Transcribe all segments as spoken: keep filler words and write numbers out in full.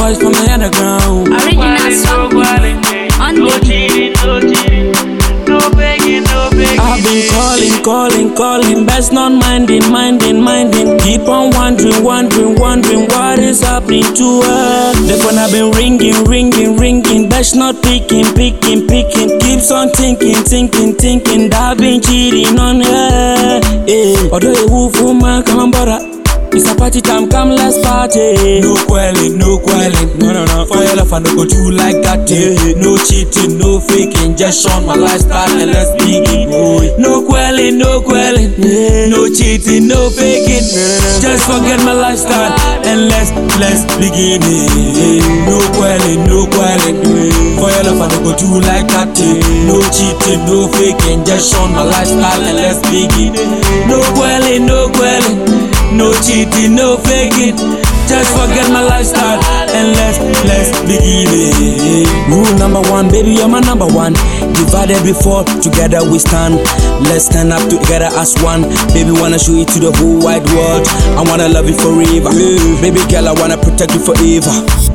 boys from the underground. Original song. On No the beat. cheating, no cheating, no begging, no begging. I've been calling, calling, calling, best not minding, minding, minding. Keep on wondering, wondering, wondering what is happening to her. The phone I've been ringing, ringing, ringing, best not picking, picking, picking. Keeps on thinking, thinking, thinking that I've been cheating on her. Yeah. Although you woof woman, come on, brother. It's a party time, come let's party. No quelling, no quelling, no no no. For your love I no go do like that. Yeah. No cheating, no faking, just show my lifestyle and let's begin. Boy. No quelling, no quelling, yeah. No cheating, no faking, yeah. Just forget my lifestyle and let's let's begin. No quelling, no quelling, yeah. For your love I no go do like that. Yeah. No cheating, no faking, just show my lifestyle and let's begin. No quelling, no quelling. No cheating, no faking. Just forget my lifestyle and let's let's begin it. Rule number one, baby, you're my number one. Divided before, together we stand. Let's stand up together as one. Baby, wanna show it to the whole wide world. I wanna love you forever. Baby girl, I wanna protect you forever.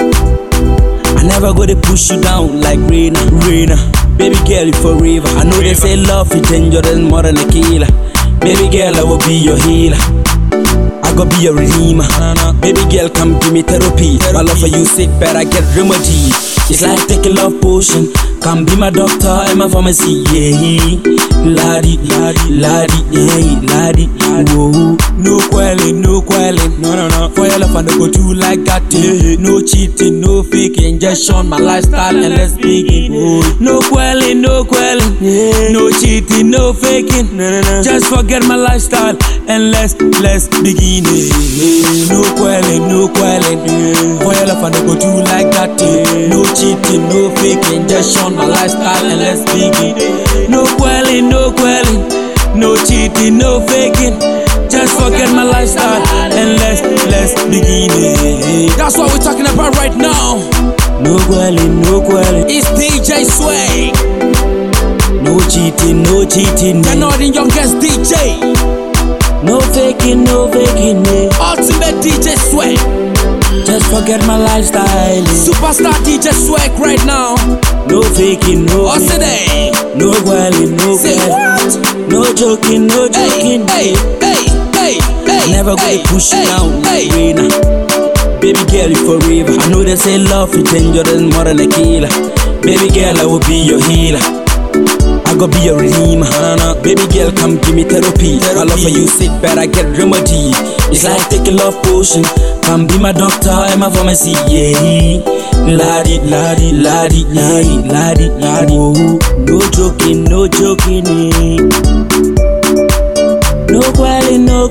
I never gonna push you down like Raina, Raina. Baby girl, you forever. I know they say love is dangerous more than a killer. Baby girl, I will be your healer. I go be your redeemer. Baby girl, come give me therapy. My love for you sick, but I get remedy. It's like taking love potion. Come be my doctor and my pharmacy. Yeah, laddie, laddie, laddie, yeah, laddie. Whoa, no quelling, no quelling. No, no, no. For your love, I no go do like that. Yeah. No cheating, no faking. Just show my lifestyle and let's begin. Whoa. No quelling, no quelling. Yeah. No cheating, no faking. No, no, no. Just forget my lifestyle and let's let's begin. No quelling, no quelling. Yeah. For your love, I no go do like that. Yeah. No cheating, no faking. Just show my lifestyle and let's begin. No quelling, no quelling. No cheating, no faking. Just forget my lifestyle and let's let's begin it. That's what we're talking about right now. No quelling, no quelling. It's D J Swag. No cheating, no cheating. You're not the youngest D J. No faking, no faking. Ultimate D J Swag. Just forget my lifestyle. Superstar D J Swag right now. No faking, no What's today? No quelling, no quelling. No joking, no joking. Hey, hey, hey, hey. Never gonna hey, push you hey, down, hey. Raina. Baby girl, you forever. I know they say love is dangerous more than a killer. Baby girl, I will be your healer. I go be your redeemer. Baby girl, come give me therapy. My love for you sick, but I get remedy. It's like taking love potion. Come be my doctor and my pharmacy. Yeah, laddie, laddie, laddie, laddie, laddie, laddie. Whoa. No joking, no joking. No quelling, no